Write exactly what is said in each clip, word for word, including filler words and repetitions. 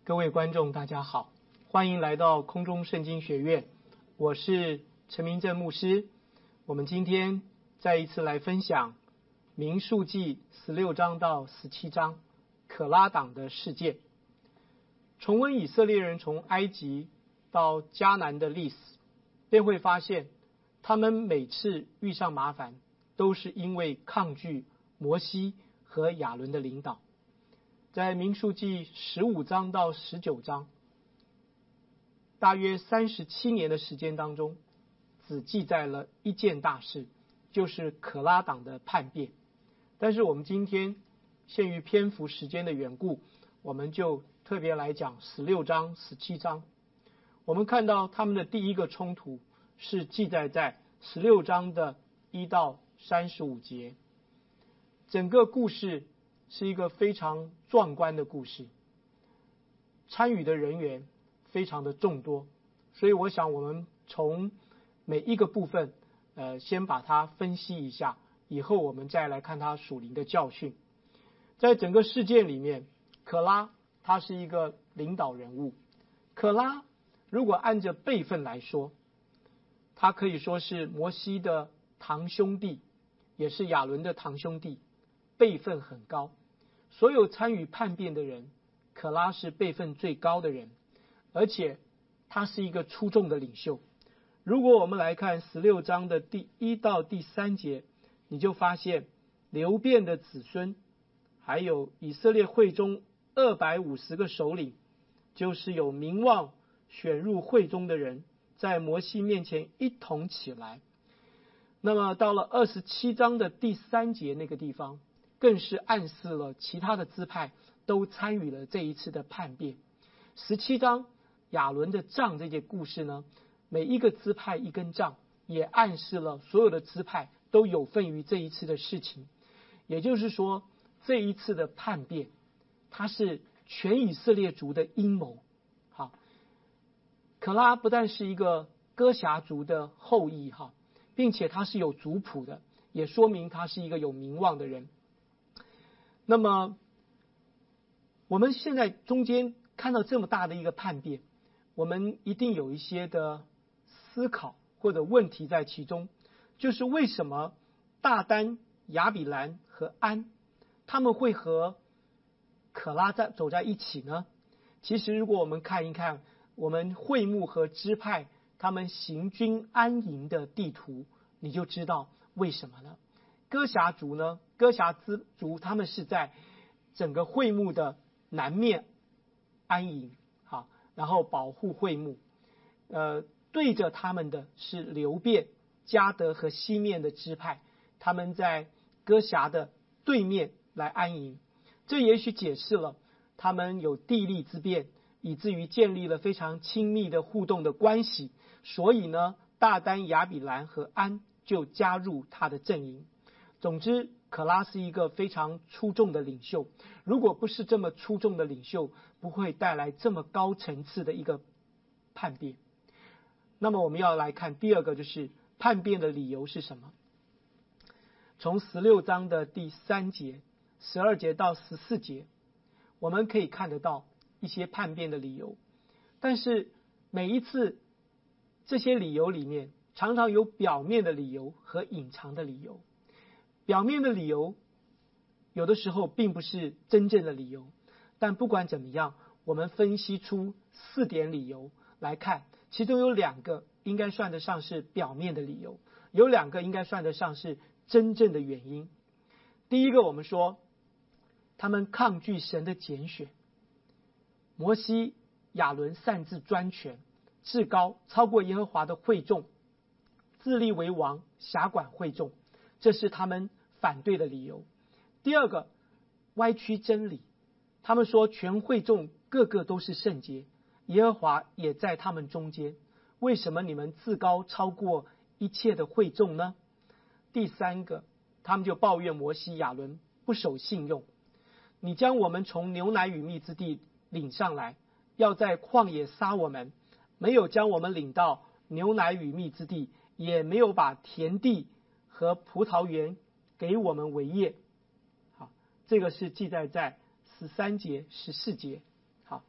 各位观众大家好，欢迎来到空中圣经学院，我是陈明正牧师。我们今天再一次来分享民数记十六章到十七章可拉党的事件。重温以色列人从埃及到迦南的历史，便会发现他们每次遇上麻烦都是因为抗拒摩西和亚伦的领导。在民数记十五章到十九章，大约三十七年的时间当中，只记载了一件大事，就是可拉党的叛变。但是我们今天限于篇幅时间的缘故，我们就特别来讲十六章、十七章。我们看到他们的第一个冲突是记载在十六章的一到三十五节。整个故事是一个非常壮观的故事，参与的人员非常的众多，所以我想我们从每一个部分呃，先把它分析一下，以后我们再来看它属灵的教训。在整个事件里面，可拉他是一个领导人物。可拉如果按着辈分来说，他可以说是摩西的堂兄弟，也是亚伦的堂兄弟，辈分很高。所有参与叛变的人，可拉是辈分最高的人，而且他是一个出众的领袖。如果我们来看十六章的第一到第三节，你就发现流便的子孙，还有以色列会中二百五十个首领，就是有名望选入会中的人，在摩西面前一同起来。那么到了二十七章的第三节那个地方，更是暗示了其他的支派都参与了这一次的叛变。十七章亚伦的杖这件故事呢，每一个支派一根杖，也暗示了所有的支派都有份于这一次的事情。也就是说，这一次的叛变，它是全以色列族的阴谋。好，可拉不但是一个哥辖族的后裔哈，并且他是有族谱的，也说明他是一个有名望的人。那么我们现在中间看到这么大的一个叛变，我们一定有一些的思考或者问题在其中，就是为什么大丹、亚比兰和安他们会和可拉在走在一起呢？其实如果我们看一看我们会幕和支派他们行军安营的地图，你就知道为什么了。哥辖族呢，哥辖之族他们是在整个会幕的南面安营，好，然后保护会幕。呃，对着他们的是流便、迦得和西面的支派，他们在哥辖的对面来安营。这也许解释了他们有地利之便，以至于建立了非常亲密的互动的关系。所以呢，大丹、亚比兰和安就加入他的阵营。总之，可拉是一个非常出众的领袖。如果不是这么出众的领袖，不会带来这么高层次的一个叛变。那么我们要来看第二个，就是叛变的理由是什么。从十六章的第三节、十二节到十四节，我们可以看得到一些叛变的理由。但是每一次这些理由里面，常常有表面的理由和隐藏的理由。表面的理由有的时候并不是真正的理由，但不管怎么样，我们分析出四点理由来看，其中有两个应该算得上是表面的理由，有两个应该算得上是真正的原因。第一个，我们说他们抗拒神的拣选。摩西、亚伦擅自专权，至高超过耶和华的会众，自立为王，辖管会众，这是他们反对的理由。第二个，歪曲真理。他们说全会众个个都是圣洁，耶和华也在他们中间，为什么你们自高超过一切的会众呢？第三个，他们就抱怨摩西、亚伦不守信用。你将我们从牛奶与蜜之地领上来，要在旷野杀我们，没有将我们领到牛奶与蜜之地，也没有把田地和葡萄园给我们为业。好，这个是记载在十三节、十四节。好，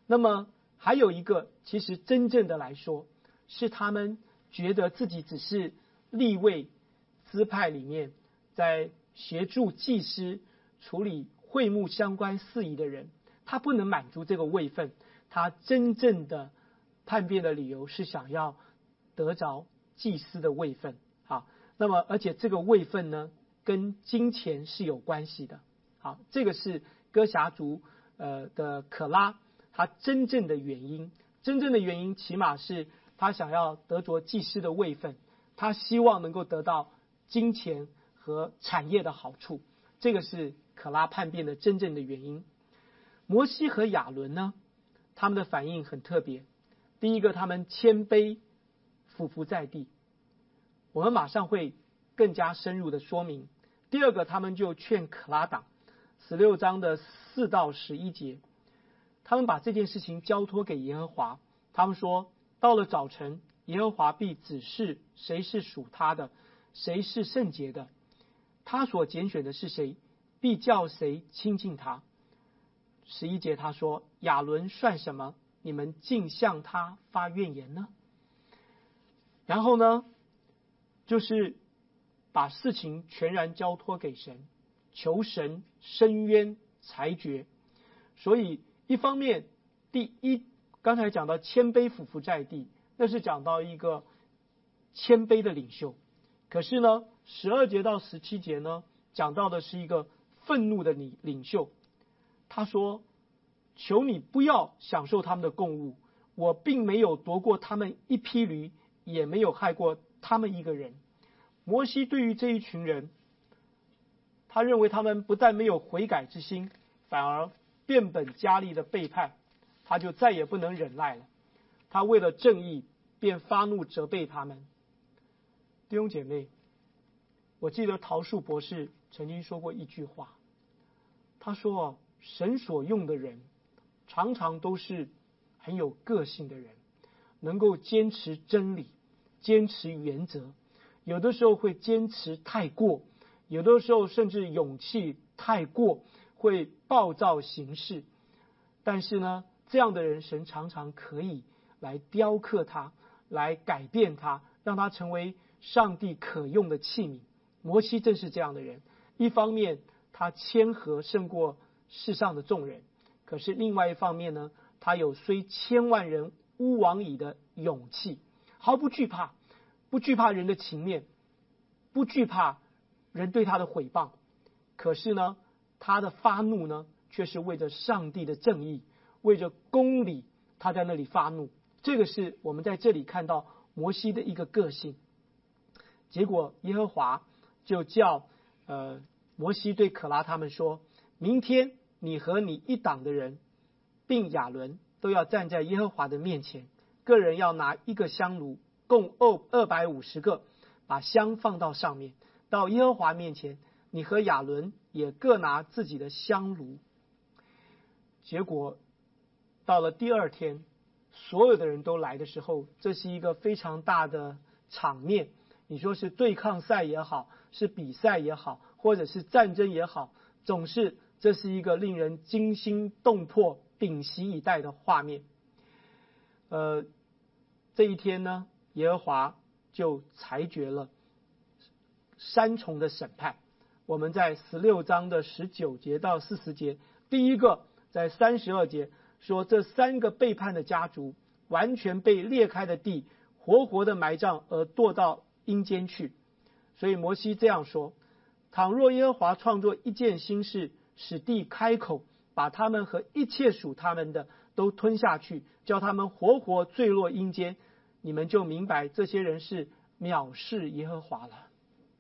那么还有一个，其实真正的来说，是他们觉得自己只是利未支派里面在协助祭司处理会幕相关事宜的人，他不能满足这个位分。他真正的叛变的理由是想要得着祭司的位分。好，那么而且这个位分呢，跟金钱是有关系的。好，这个是哥辖族呃的可拉他真正的原因。真正的原因起码是他想要得着祭司的位分，他希望能够得到金钱和产业的好处，这个是可拉叛变的真正的原因。摩西和亚伦呢，他们的反应很特别。第一个，他们谦卑俯伏在地，我们马上会更加深入的说明。第二个，他们就劝可拉党，十六章的四到十一节，他们把这件事情交托给耶和华。他们说，到了早晨，耶和华必指示谁是属他的，谁是圣洁的，他所拣选的是谁，必叫谁亲近他。十一节他说，亚伦算什么？你们竟向他发怨言呢？然后呢，就是把事情全然交托给神，求神伸冤裁决。所以一方面，第一，刚才讲到谦卑俯伏在地，那是讲到一个谦卑的领袖。可是呢，十二节到十七节呢，讲到的是一个愤怒的领领袖。他说，求你不要享受他们的供物，我并没有夺过他们一匹驴，也没有害过他们一个人。摩西对于这一群人，他认为他们不但没有悔改之心，反而变本加厉的背叛，他就再也不能忍耐了。他为了正义，便发怒责备他们。弟兄姐妹，我记得陶树博士曾经说过一句话，他说，神所用的人常常都是很有个性的人，能够坚持真理，坚持原则，有的时候会坚持太过，有的时候甚至勇气太过，会暴躁行事。但是呢，这样的人神常常可以来雕刻他，来改变他，让他成为上帝可用的器皿。摩西正是这样的人，一方面他谦和胜过世上的众人，可是另外一方面呢，他有虽千万人吾往矣的勇气，毫不惧怕，不惧怕人的情面，不惧怕人对他的毁谤。可是呢，他的发怒呢，却是为着上帝的正义，为着公理，他在那里发怒。这个是我们在这里看到摩西的一个个性。结果耶和华就叫呃摩西对可拉他们说，明天你和你一党的人并亚伦都要站在耶和华的面前，个人要拿一个香炉，共二二百五十个，把香放到上面，到耶和华面前，你和亚伦也各拿自己的香炉。结果到了第二天，所有的人都来的时候，这是一个非常大的场面。你说是对抗赛也好，是比赛也好，或者是战争也好，总是这是一个令人惊心动魄、屏息以待的画面。呃，这一天呢，耶和华就裁决了三重的审判。我们在十六章的十九节到四十节，第一个在三十二节说，这三个背叛的家族完全被裂开的地活活的埋葬而堕到阴间去。所以摩西这样说，倘若耶和华创作一件新事，使地开口，把他们和一切属他们的都吞下去，叫他们活活坠落阴间，你们就明白这些人是藐视耶和华了。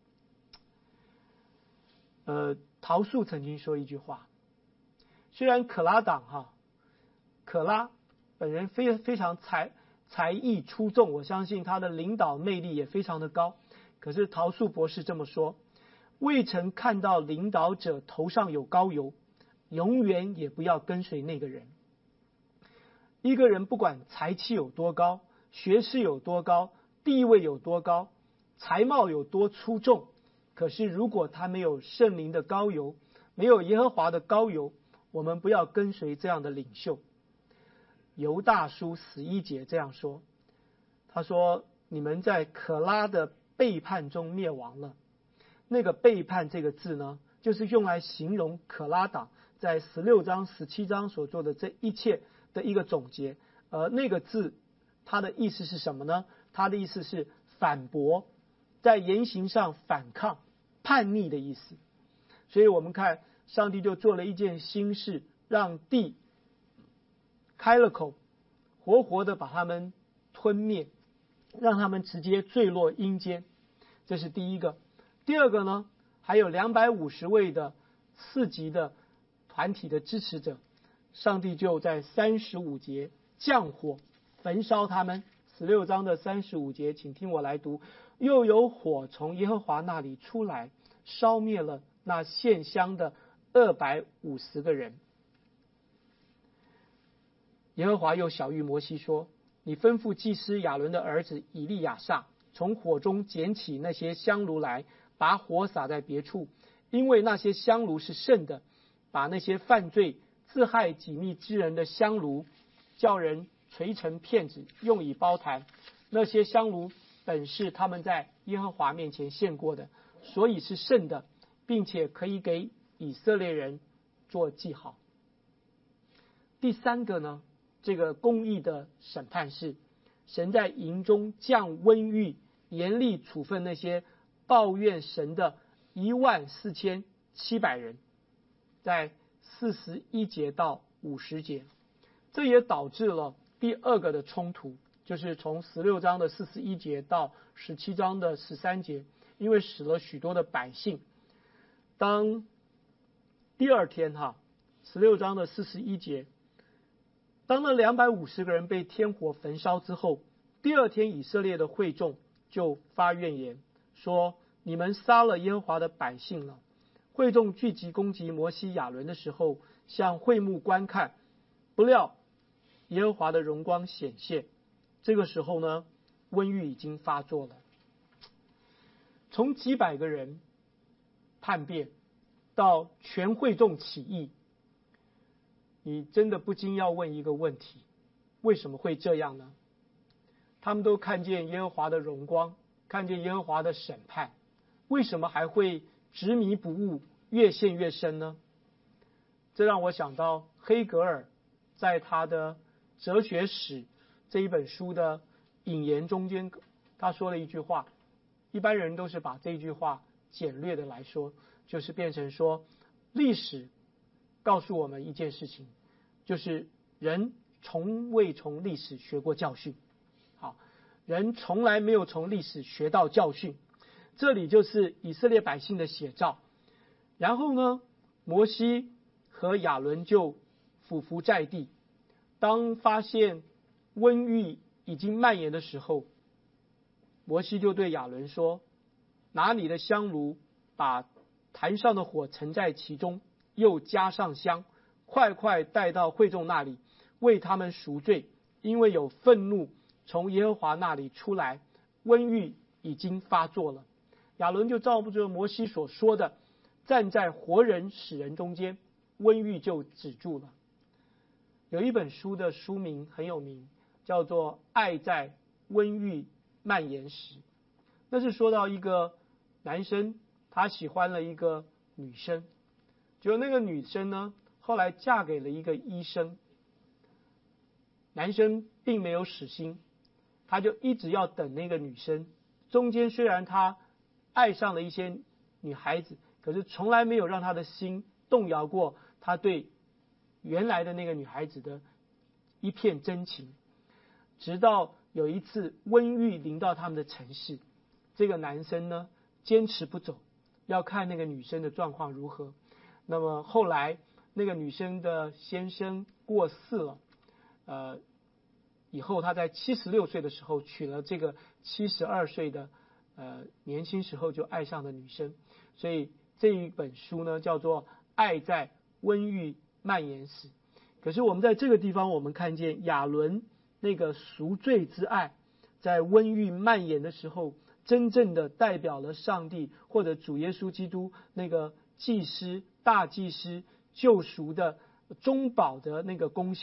呃，陶树曾经说一句话，虽然可拉党哈，可拉本人非非常才才艺出众，我相信他的领导魅力也非常的高。可是陶树博士这么说，未曾看到领导者头上有膏油，永远也不要跟随那个人。一个人不管才气有多高，学识有多高，地位有多高，才貌有多出众，可是如果他没有圣灵的膏油，没有耶和华的膏油，我们不要跟随这样的领袖。 犹大书十一节这样说，他说你们在可拉的背叛中灭亡了。那个背叛这个字呢，就是用来形容可拉党在十六章十七章所做的这一切的一个总结。而那个字它的意思是什么呢？它的意思是反驳，在言行上反抗、叛逆的意思。所以我们看上帝就做了一件新事，让地开了口，活活的把他们吞灭，让他们直接坠落阴间。这是第一个。第二个呢，还有两百五十位的四级的团体的支持者，上帝就在三十五节降火焚烧他们。十六章的三十五节，请听我来读。又有火从耶和华那里出来，烧灭了那献香的二百五十个人。耶和华又晓谕摩西说，你吩咐祭司亚伦的儿子以利亚撒，从火中捡起那些香炉来，把火撒在别处，因为那些香炉是圣的。把那些犯罪自害己命之人的香炉，叫人捶成片子，用以包坛。那些香炉本是他们在耶和华面前献过的，所以是圣的，并且可以给以色列人做记号。第三个呢，这个公义的审判是神在营中降瘟疫，严厉处分那些抱怨神的一万四千七百人，在四十一节到五十节。这也导致了第二个的冲突，就是从十六章的四十一节到十七章的十三节，因为死了许多的百姓。当第二天哈，十六章的四十一节，当那两百五十个人被天火焚烧之后，第二天以色列的会众就发怨言，说你们杀了耶和华的百姓了。会众聚集攻击摩西亚伦的时候，向会幕观看，不料耶和华的荣光显现。这个时候呢，瘟疫已经发作了。从几百个人叛变到全会众起义，你真的不禁要问一个问题，为什么会这样呢？他们都看见耶和华的荣光，看见耶和华的审判，为什么还会执迷不悟，越陷越深呢？这让我想到黑格尔在他的哲学史这一本书的引言中间，他说了一句话，一般人都是把这句话简略的来说，就是变成说，历史告诉我们一件事情，就是人从未从历史学过教训。好，人从来没有从历史学到教训。这里就是以色列百姓的写照。然后呢，摩西和亚伦就俯伏在地，当发现瘟疫已经蔓延的时候，摩西就对亚伦说，拿你的香炉，把坛上的火盛在其中，又加上香，快快带到会众那里，为他们赎罪，因为有愤怒从耶和华那里出来，瘟疫已经发作了。亚伦就照着摩西所说的，站在活人死人中间，瘟疫就止住了。有一本书的书名很有名，叫做《爱在瘟疫蔓延时》。那是说到一个男生，他喜欢了一个女生，结果那个女生呢，后来嫁给了一个医生。男生并没有死心，他就一直要等那个女生。中间虽然他爱上了一些女孩子，可是从来没有让他的心动摇过他对原来的那个女孩子的一片真情。直到有一次瘟疫临到他们的城市，这个男生呢坚持不走，要看那个女生的状况如何。那么后来那个女生的先生过世了，呃，以后他在七十六岁的时候娶了这个七十二岁的呃年轻时候就爱上的女生。所以这一本书呢叫做《爱在瘟疫蔓延时》。可是我们在这个地方，我们看见亚伦那个赎罪之爱，在瘟疫蔓延的时候，真正的代表了上帝或者主耶稣基督那个祭司、大祭司救赎的中保的那个功效，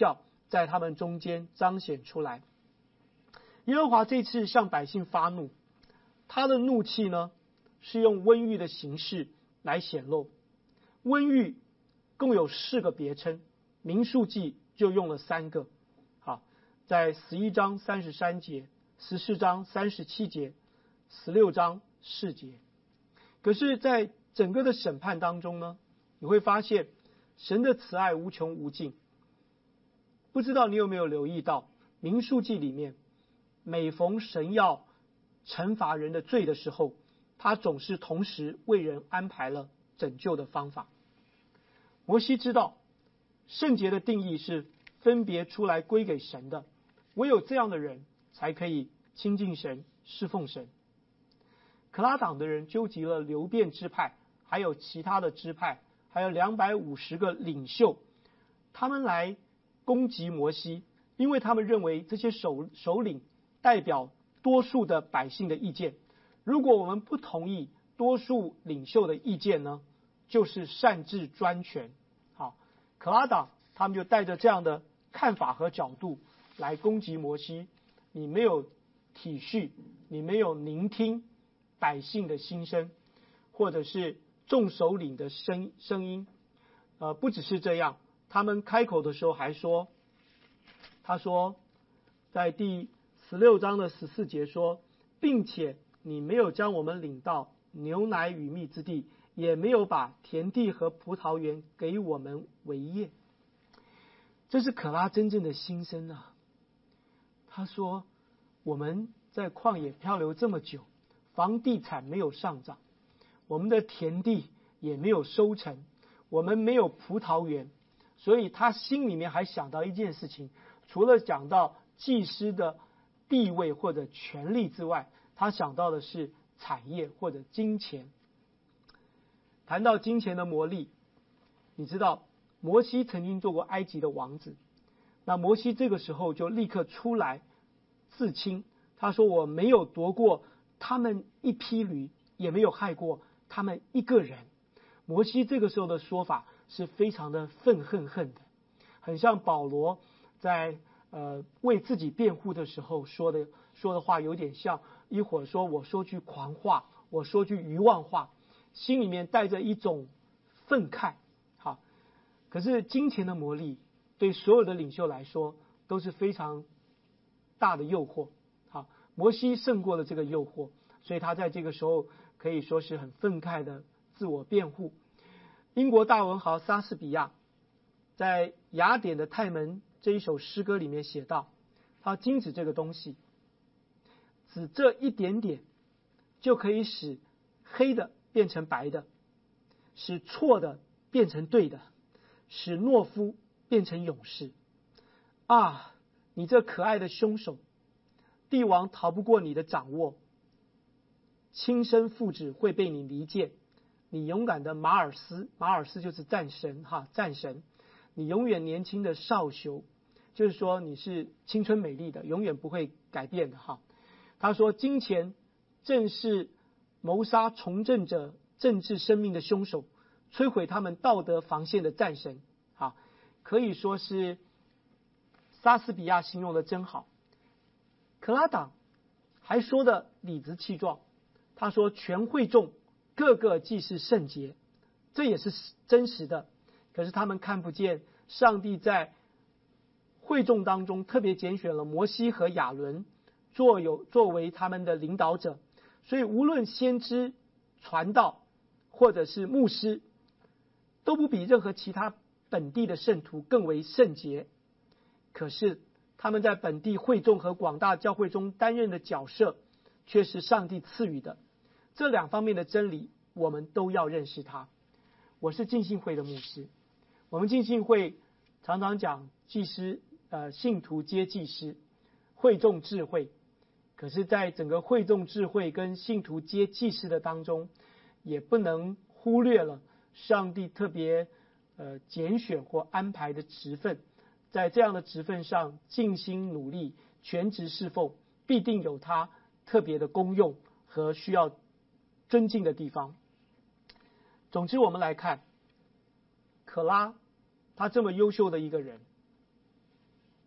在他们中间彰显出来。耶和华这次向百姓发怒，他的怒气呢，是用瘟疫的形式来显露。瘟疫共有四个别称，民数记就用了三个。好，在十一章三十三节、十四章三十七节、十六章四节。可是在整个的审判当中呢，你会发现神的慈爱无穷无尽。不知道你有没有留意到，民数记里面每逢神要惩罚人的罪的时候，他总是同时为人安排了拯救的方法。摩西知道圣洁的定义是分别出来归给神的，唯有这样的人才可以亲近神、侍奉神。可拉党的人纠集了流便支派，还有其他的支派，还有两百五十个领袖，他们来攻击摩西，因为他们认为这些首首领代表多数的百姓的意见。如果我们不同意多数领袖的意见呢，就是擅自专权。好，可拉党他们就带着这样的看法和角度来攻击摩西。你没有体恤，你没有聆听百姓的心声，或者是众首领的声声音。呃，不只是这样，他们开口的时候还说，他说在第十六章的十四节说，并且你没有将我们领到牛奶与蜜之地，也没有把田地和葡萄园给我们为业。这是可拉真正的心声啊。他说，我们在旷野漂流这么久，房地产没有上涨，我们的田地也没有收成，我们没有葡萄园，所以他心里面还想到一件事情，除了讲到祭司的地位或者权力之外，他想到的是产业或者金钱。谈到金钱的魔力，你知道摩西曾经做过埃及的王子，那摩西这个时候就立刻出来自清，他说我没有夺过他们一匹驴，也没有害过他们一个人。摩西这个时候的说法是非常的愤恨恨的，很像保罗在呃为自己辩护的时候说的说的话，有点像一会儿说我说句狂话，我说句愚妄话，心里面带着一种愤慨。好，可是金钱的魔力对所有的领袖来说都是非常大的诱惑。好，摩西胜过了这个诱惑，所以他在这个时候可以说是很愤慨的自我辩护。英国大文豪莎士比亚在雅典的泰门这一首诗歌里面写道，他金子这个东西只这一点点就可以使黑的变成白的，使错的变成对的，使懦夫变成勇士。啊，你这可爱的凶手，帝王逃不过你的掌握，亲生父子会被你离间。你勇敢的马尔斯，马尔斯就是战神哈，战神。你永远年轻的少雄，就是说你是青春美丽的，永远不会改变的哈。他说，金钱正是谋杀从政者政治生命的凶手，摧毁他们道德防线的战神。啊，可以说是莎士比亚形容的真好。可拉党还说的理直气壮，他说全会众个个既是圣洁，这也是真实的。可是他们看不见上帝在会众当中特别拣选了摩西和亚伦作有作为他们的领导者，所以无论先知、传道或者是牧师，都不比任何其他本地的圣徒更为圣洁。可是他们在本地会众和广大教会中担任的角色却是上帝赐予的。这两方面的真理我们都要认识它。我是浸信会的牧师，我们浸信会常常讲祭司呃信徒皆祭司，会众智慧。可是在整个会众智慧跟信徒皆祭司的当中，也不能忽略了上帝特别呃拣选或安排的职分。在这样的职分上尽心努力全职侍奉，必定有他特别的功用和需要尊敬的地方。总之我们来看可拉，他这么优秀的一个人，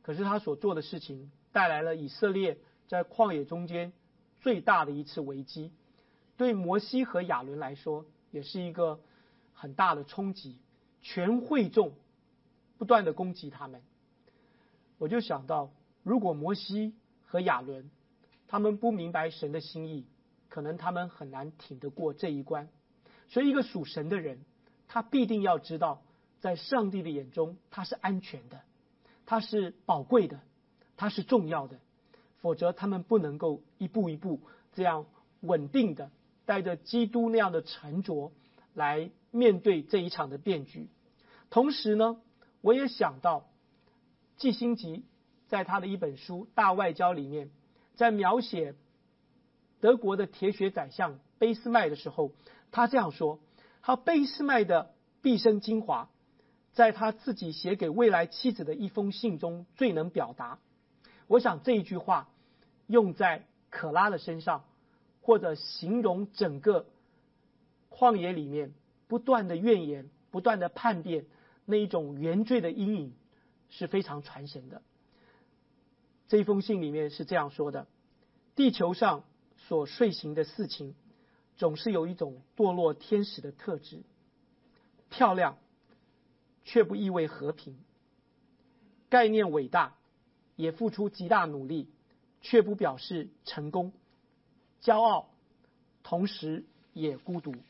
可是他所做的事情带来了以色列在旷野中间最大的一次危机，对摩西和亚伦来说也是一个很大的冲击，全会众不断的攻击他们。我就想到，如果摩西和亚伦他们不明白神的心意，可能他们很难挺得过这一关。所以一个属神的人，他必定要知道，在上帝的眼中他是安全的，他是宝贵的，他是重要的，否则他们不能够一步一步这样稳定的带着基督那样的沉着来面对这一场的变局。同时呢，我也想到季辛吉在他的一本书《大外交》里面，在描写德国的铁血宰相俾斯麦的时候，他这样说，他俾斯麦的毕生精华在他自己写给未来妻子的一封信中最能表达。我想这一句话用在可拉的身上，或者形容整个旷野里面不断的怨言，不断的叛变，那一种原罪的阴影是非常传神的。这一封信里面是这样说的：地球上所遂行的事情总是有一种堕落天使的特质，漂亮却不意味和平，概念伟大也付出极大努力，却不表示成功，骄傲同时也孤独。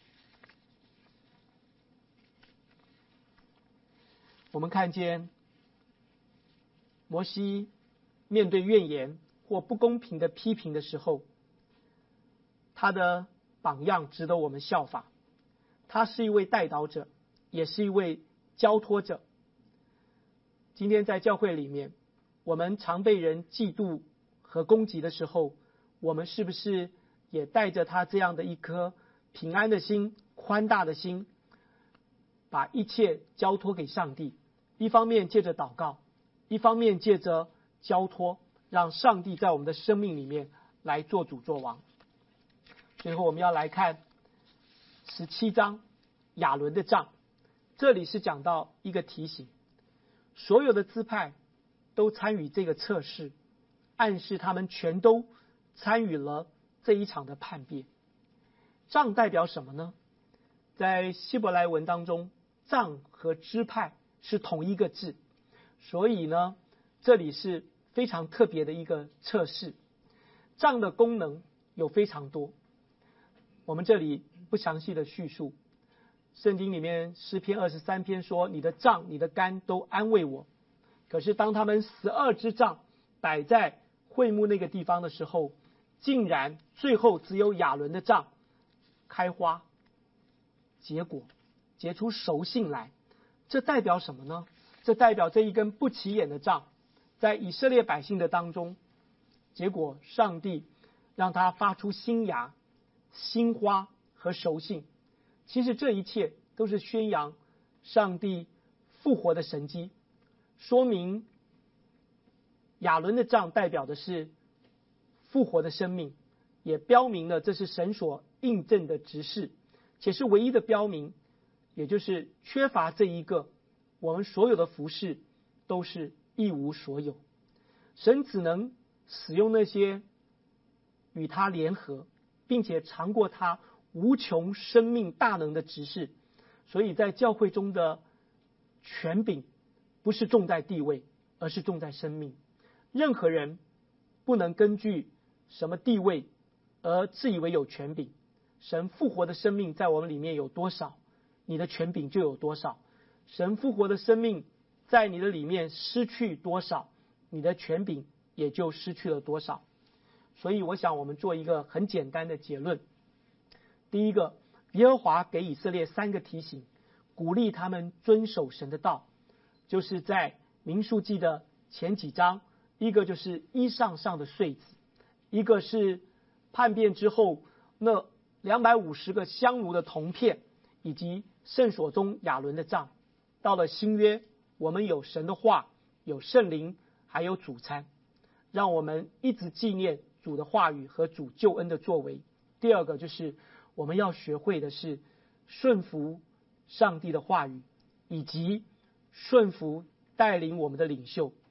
我们看见摩西面对怨言或不公平的批评的时候，他的榜样值得我们效法。他是一位代祷者，也是一位交托者。今天在教会里面，我们常被人嫉妒和攻击的时候，我们是不是也带着他这样的一颗平安的心、宽大的心，把一切交托给上帝？一方面借着祷告，一方面借着交托，让上帝在我们的生命里面来做主做王。最后我们要来看十七章亚伦的杖，这里是讲到一个提醒，所有的支派都参与这个测试，暗示他们全都参与了这一场的叛变。杖代表什么呢？在希伯来文当中，杖和支派是同一个字，所以呢，这里是非常特别的一个测试。杖的功能有非常多，我们这里不详细的叙述。圣经里面诗篇二十三篇说，你的杖你的竿都安慰我。可是当他们十二支杖摆在会幕那个地方的时候，竟然最后只有亚伦的杖开花结果，结出熟杏来。这代表什么呢？这代表这一根不起眼的杖在以色列百姓的当中，结果上帝让它发出新芽、新花和熟杏。其实这一切都是宣扬上帝复活的神迹，说明亚伦的杖代表的是复活的生命，也标明了这是神所印证的职事，且是唯一的标明，也就是缺乏这一个，我们所有的服事都是一无所有。神只能使用那些与他联合并且尝过他无穷生命大能的职事。所以在教会中的权柄不是重在地位，而是重在生命。任何人不能根据什么地位而自以为有权柄。神复活的生命在我们里面有多少，你的权柄就有多少。神复活的生命在你的里面失去多少，你的权柄也就失去了多少。所以我想我们做一个很简单的结论。第一个，耶和华给以色列三个提醒，鼓励他们遵守神的道，就是在民数记的前几章，一个就是衣裳上的穗子，一个是叛变之后那两百五十个香炉的铜片，以及圣所中亚伦的杖。到了新约，我们有神的话，有圣灵，还有主餐，让我们一直纪念主的话语和主救恩的作为。第二个就是我们要学会的是顺服上帝的话语，以及顺服带领我们的领袖。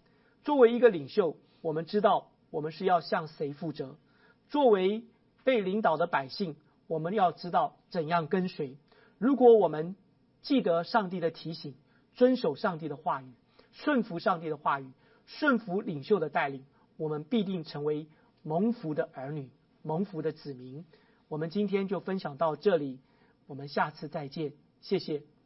作为一个领袖，我们知道我们是要向谁负责。作为被领导的百姓，我们要知道怎样跟随。如果我们记得上帝的提醒，遵守上帝的话语，顺服上帝的话语，顺服领袖的带领，我们必定成为蒙福的儿女，蒙福的子民。我们今天就分享到这里，我们下次再见，谢谢。